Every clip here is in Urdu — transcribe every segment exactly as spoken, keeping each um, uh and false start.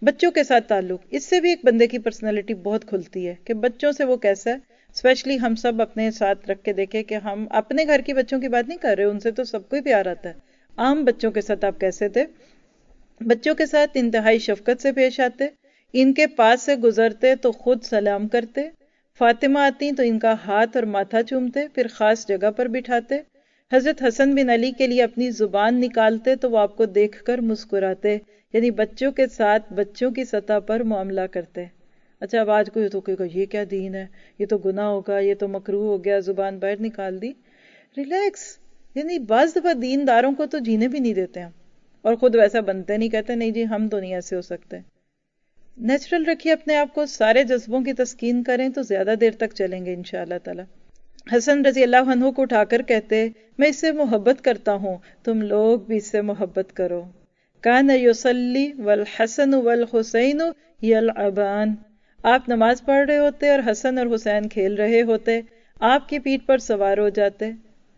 بچوں کے ساتھ تعلق، اس سے بھی ایک بندے کی پرسنالٹی بہت کھلتی ہے کہ بچوں سے وہ کیسا ہے. اسپیشلی ہم سب اپنے ساتھ رکھ کے دیکھیں کہ ہم اپنے گھر کی بچوں کی بات نہیں کر رہے، ان سے تو سب کو ہی پیار آتا ہے. عام بچوں کے ساتھ آپ کیسے تھے؟ بچوں کے ساتھ انتہائی شفقت سے پیش آتے، ان کے پاس سے گزرتے تو خود سلام کرتے، فاطمہ آتی تو ان کا ہاتھ اور ماتھا چومتے، پھر خاص جگہ پر بٹھاتے. حضرت حسن بن علی کے لیے اپنی زبان نکالتے تو وہ آپ کو دیکھ کر مسکراتے. یعنی بچوں کے ساتھ بچوں کی سطح پر معاملہ کرتے. اچھا اب آج کوئی تو کہے گا یہ کیا دین ہے، یہ تو گناہ ہوگا، یہ تو مکروہ ہو گیا، زبان باہر نکال دی. ریلیکس. یعنی بعض دفعہ دین داروں کو تو جینے بھی نہیں دیتے ہیں اور خود ویسا بنتے نہیں، کہتے نہیں جی ہم تو نہیں ایسے ہو سکتے. نیچرل رکھیے اپنے آپ کو، سارے جذبوں کی تسکین کریں تو زیادہ دیر تک چلیں گے انشاءاللہ تعالی. حسن رضی اللہ عنہ کو اٹھا کر کہتے میں اس سے محبت کرتا ہوں، تم لوگ بھی اس سے محبت کرو. کان یصلی والحسن والحسین یلعبان. آپ نماز پڑھ رہے ہوتے اور حسن اور حسین کھیل رہے ہوتے، آپ کی پیٹھ پر سوار ہو جاتے.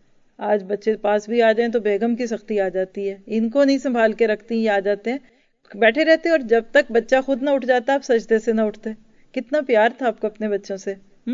آج بچے پاس بھی آ جائیں تو بیگم کی سختی آ جاتی ہے، ان کو نہیں سنبھال کے رکھتی، یہ آ جاتے ہیں بیٹھے رہتے، اور جب تک بچہ خود نہ اٹھ جاتا آپ سجدے سے نہ اٹھتے. کتنا پیار تھا آپ کو اپنے بچوں سے.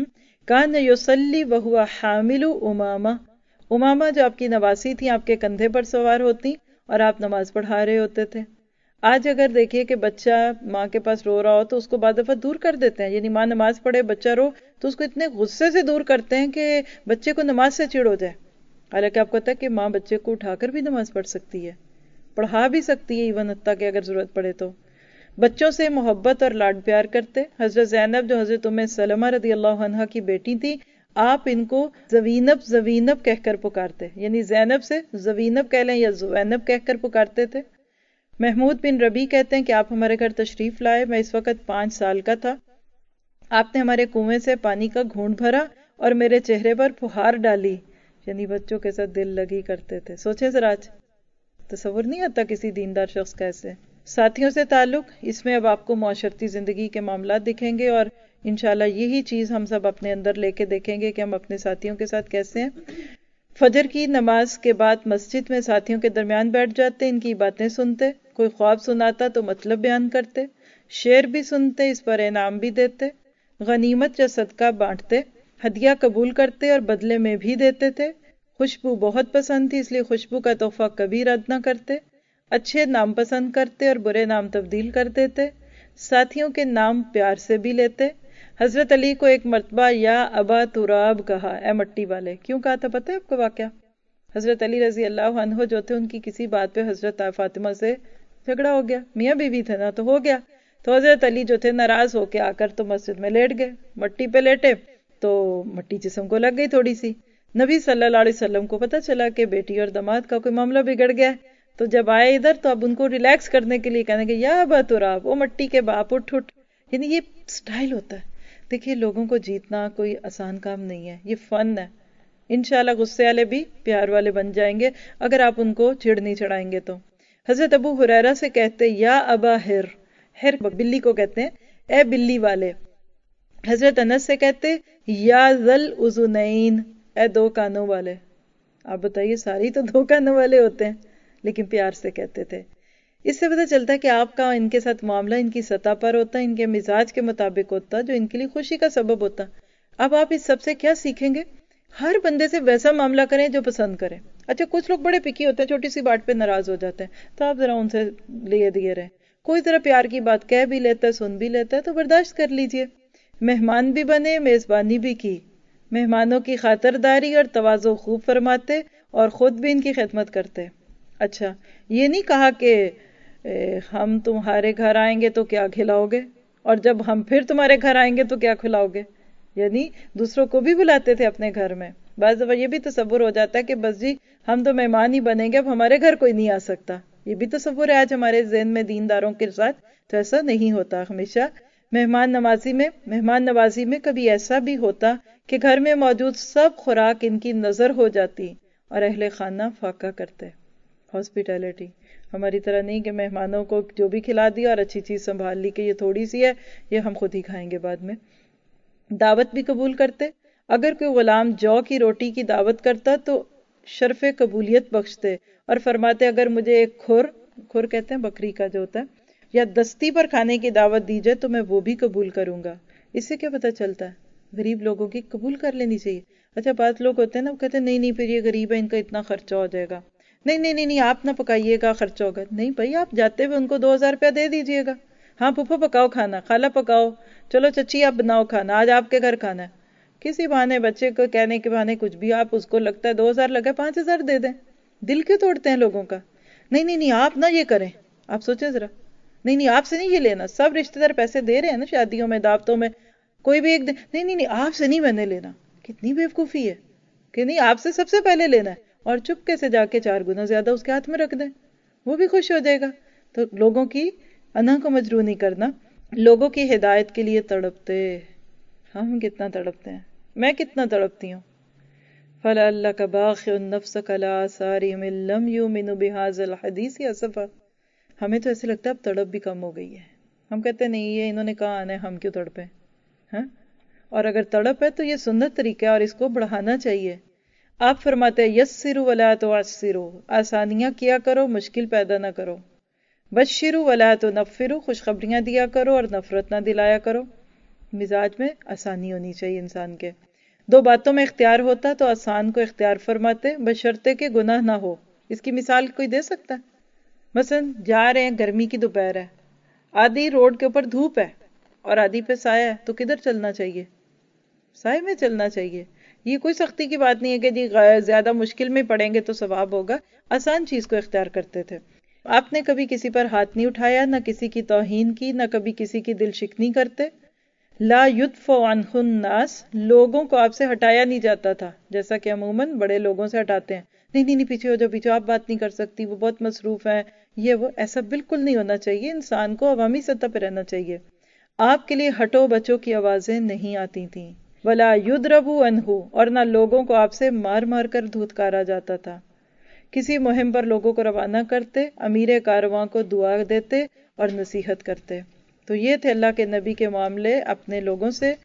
کان یصلی وہو حامل امامہ. امامہ جو آپ کی نواسی تھی آپ کے کندھے پر سوار ہوتی اور آپ نماز پڑھا رہے ہوتے تھے. آج اگر دیکھیے کہ بچہ ماں کے پاس رو رہا ہو تو اس کو بعض دفعہ دور کر دیتے ہیں، یعنی ماں نماز پڑھے بچہ رو تو اس کو اتنے غصے سے دور کرتے ہیں کہ بچے کو نماز سے چڑ ہو جائے. حالانکہ آپ کو پتہ ہے کہ ماں بچے کو اٹھا کر بھی نماز پڑھ سکتی ہے، پڑھا بھی سکتی ہے، ایون حتیٰ کہ اگر ضرورت پڑے تو. بچوں سے محبت اور لاڈ پیار کرتے. حضرت زینب جو حضرت ام سلمہ رضی اللہ عنہ کی بیٹی تھی، آپ ان کو زوینب زوینب کہہ کر پکارتے، یعنی زینب سے زوینب کہہ لیں یا زوینب کہہ کر پکارتے تھے. محمود بن ربی کہتے ہیں کہ آپ ہمارے گھر تشریف لائے، میں اس وقت پانچ سال کا تھا. آپ نے ہمارے کنویں سے پانی کا گھونٹ بھرا اور میرے چہرے پر پھوہار ڈالی. یعنی بچوں کے ساتھ دل لگی کرتے تھے. سوچیں ذرا، آج تصور نہیں آتا کسی دیندار شخص کا ایسے. ساتھیوں سے تعلق، اس میں اب آپ کو معاشرتی زندگی کے معاملات دکھیں گے اور انشاءاللہ یہی چیز ہم سب اپنے اندر لے کے دیکھیں گے کہ ہم اپنے ساتھیوں کے ساتھ کیسے ہیں. فجر کی نماز کے بعد مسجد میں ساتھیوں کے درمیان بیٹھ جاتے، ان کی باتیں سنتے، کوئی خواب سناتا تو مطلب بیان کرتے، شعر بھی سنتے، اس پر انعام بھی دیتے، غنیمت یا صدقہ بانٹتے، ہدیہ قبول کرتے اور بدلے میں بھی دیتے تھے. خوشبو بہت پسند تھی اس لیے خوشبو کا تحفہ کبھی رد نہ کرتے. اچھے نام پسند کرتے اور برے نام تبدیل کر دیتے. ساتھیوں کے نام پیار سے بھی لیتے. حضرت علی کو ایک مرتبہ یا ابا تراب کہا، اے مٹی والے. کیوں کہا تھا پتہ ہے آپ کو واقعہ؟ حضرت علی رضی اللہ عنہ جو تھے ان کی کسی بات پہ حضرت فاطمہ سے جھگڑا ہو گیا، میاں بیوی تھے نا تو ہو گیا. تو حضرت علی جو تھے ناراض ہو کے آ کر تو مسجد میں لیٹ گئے، مٹی پہ لیٹے تو مٹی جسم کو لگ گئی تھوڑی سی. نبی صلی اللہ علیہ وسلم کو پتہ چلا کہ بیٹی اور داماد کا کوئی معاملہ بگڑ گیا ہے، تو جب آئے ادھر تو اب ان کو ریلیکس کرنے کے لیے کہنے کہ یا ابا تراب، وہ مٹی کے باپ اٹھ اٹھ. یعنی یہ سٹائل ہوتا ہے. دیکھیے لوگوں کو جیتنا کوئی آسان کام نہیں ہے، یہ فن ہے. انشاءاللہ غصے والے بھی پیار والے بن جائیں گے اگر آپ ان کو چڑ نہیں چڑھائیں گے تو. حضرت ابو ہریرہ سے کہتے یا ابا ہر، ہر بلی کو کہتے ہیں، اے بلی والے. حضرت انس سے کہتے یا ذل اذنین، اے دو کانوں والے. آپ بتائیے ساری تو دو کانوں والے ہوتے ہیں لیکن پیار سے کہتے تھے. اس سے پتہ چلتا ہے کہ آپ کا ان کے ساتھ معاملہ ان کی سطح پر ہوتا ہے، ان کے مزاج کے مطابق ہوتا ہے جو ان کے لیے خوشی کا سبب ہوتا. اب آپ اس سب سے کیا سیکھیں گے؟ ہر بندے سے ویسا معاملہ کریں جو پسند کریں. اچھا کچھ لوگ بڑے پکی ہوتے ہیں، چھوٹی سی بات پہ ناراض ہو جاتے ہیں، تو آپ ذرا ان سے لیے دیے رہیں. کوئی ذرا پیار کی بات کہہ بھی لیتا ہے، سن بھی لیتا ہے تو برداشت کر لیجئے. مہمان بھی بنے، میزبانی بھی کی، مہمانوں کی خاطرداری اور تواضع خوب فرماتے اور خود بھی ان کی خدمت کرتے. اچھا یہ نہیں کہا کہ ہم تمہارے گھر آئیں گے تو کیا کھلاؤ گے، اور جب ہم پھر تمہارے گھر آئیں گے تو کیا کھلاؤ گے. یعنی دوسروں کو بھی بلاتے تھے اپنے گھر میں. بعض دفعہ یہ بھی تصور ہو جاتا ہے کہ بس جی ہم تو مہمان ہی بنیں گے، اب ہمارے گھر کوئی نہیں آ سکتا. یہ بھی تصور ہے آج ہمارے ذہن میں دینداروں کے ساتھ، تو ایسا نہیں ہوتا. ہمیشہ مہمان نوازی میں مہمان نوازی میں کبھی ایسا بھی ہوتا کہ گھر میں موجود سب خوراک ان کی نظر ہو جاتی اور اہل خانہ فاقہ کرتے. ہاسپٹیلٹی ہماری طرح نہیں کہ مہمانوں کو جو بھی کھلا دیا اور اچھی چیز سنبھال لی کہ یہ تھوڑی سی ہے، یہ ہم خود ہی کھائیں گے بعد میں. دعوت بھی قبول کرتے. اگر کوئی غلام جو کی روٹی کی دعوت کرتا تو شرف قبولیت بخشتے اور فرماتے اگر مجھے ایک کھر کھر کہتے ہیں بکری کا جو ہوتا ہے یا دستی پر کھانے کی دعوت دی جائے تو میں وہ بھی قبول کروں گا. اس سے کیا پتہ چلتا ہے؟ غریب لوگوں کی قبول کر لینی چاہیے. اچھا بعض لوگ ہوتے ہیں نا، وہ کہتے ہیں نہیں نہیں پھر یہ غریب ہے، ان کا اتنا خرچہ ہو جائے گا، نہیں نہیں نہیں نہیں آپ نہ پکائیے گا، خرچہ ہوگا. نہیں بھائی، آپ جاتے ہوئے ان کو دو ہزار روپیہ دے دیجئے گا. ہاں پھپھو پکاؤ کھانا، خالہ پکاؤ، چلو چچی آپ بناؤ کھانا، آج آپ کے گھر کھانا ہے. کسی بہانے بچے کو کہنے کے بہانے کچھ بھی، آپ اس کو لگتا ہے دو ہزار لگا پانچ ہزار دے دیں. دل کیوں توڑتے ہیں لوگوں کا؟ نہیں نہیں نہیں آپ نہ یہ کریں. آپ سوچیں ذرا، نہیں نہیں آپ سے نہیں یہ لینا. سب رشتہ دار پیسے دے رہے ہیں نا شادیوں میں، دعوتوں میں، کوئی بھی ایک دن نہیں نہیں نہیں آپ سے نہیں میں نے لینا. کتنی بیوقوفی ہے کہ نہیں آپ سے سب سے پہلے لینا ہے، اور چپکے سے جا کے چار گنا زیادہ اس کے ہاتھ میں رکھ دیں، وہ بھی خوش ہو جائے گا. تو لوگوں کی انا کو مجروح نہیں کرنا. لوگوں کی ہدایت کے لیے تڑپتے. ہم کتنا تڑپتے ہیں، میں کتنا تڑپتی ہوں. فَلَعَلَّكَ بَاخِعٌ نَفْسَكَ عَلَىٰ آثَارِهِمْ إِن لَّمْ يُؤْمِنُوا بِهَٰذَا الْحَدِيثِ أَسَفًا. ہمیں تو ایسے لگتا ہے اب تڑپ بھی کم ہو گئی ہے. ہم کہتے ہیں نہیں یہ انہوں نے کہا آنا ہے، ہم کیوں تڑپیں. ہاں، اور اگر تڑپ ہے تو یہ سنت طریقہ ہے اور اس کو بڑھانا چاہیے. آپ فرماتے ہیں یسروا ولا تعسروا، آسانیاں کیا کرو، مشکل پیدا نہ کرو. بشروا ولا تنفروا، خوشخبریاں دیا کرو اور نفرت نہ دلایا کرو. مزاج میں آسانی ہونی چاہیے انسان کے. دو باتوں میں اختیار ہوتا تو آسان کو اختیار فرماتے، بشرطے کہ گناہ نہ ہو. اس کی مثال کوئی دے سکتا ہے؟ مثلا جا رہے ہیں، گرمی کی دوپہر ہے، آدھی روڈ کے اوپر دھوپ ہے اور آدھی پہ سایہ ہے، تو کدھر چلنا چاہیے؟ سائے میں چلنا چاہیے. یہ کوئی سختی کی بات نہیں ہے کہ جی زیادہ مشکل میں پڑیں گے تو ثواب ہوگا. آسان چیز کو اختیار کرتے تھے. آپ نے کبھی کسی پر ہاتھ نہیں اٹھایا، نہ کسی کی توہین کی، نہ کبھی کسی کی دل شکنی کرتے. لا یدفع عنہ الناس، لوگوں کو آپ سے ہٹایا نہیں جاتا تھا جیسا کہ عموماً بڑے لوگوں سے ہٹاتے ہیں. نہیں نہیں نہیں پیچھے ہو جاؤ، پیچھے، آپ بات نہیں کر سکتی، وہ بہت مصروف ہیں، یہ وہ. ایسا بالکل نہیں ہونا چاہیے. انسان کو عوامی سطح پہ رہنا چاہیے. آپ کے لیے ہٹو بچوں کی آوازیں نہیں آتی تھیں. ولا یضربوا عنہ، اور نہ لوگوں کو آپ سے مار مار کر دھتکارا جاتا تھا. کسی مہم پر لوگوں کو روانہ کرتے، امیر کارواں کو دعا دیتے اور نصیحت کرتے. تو یہ تھے اللہ کے نبی کے معاملے اپنے لوگوں سے.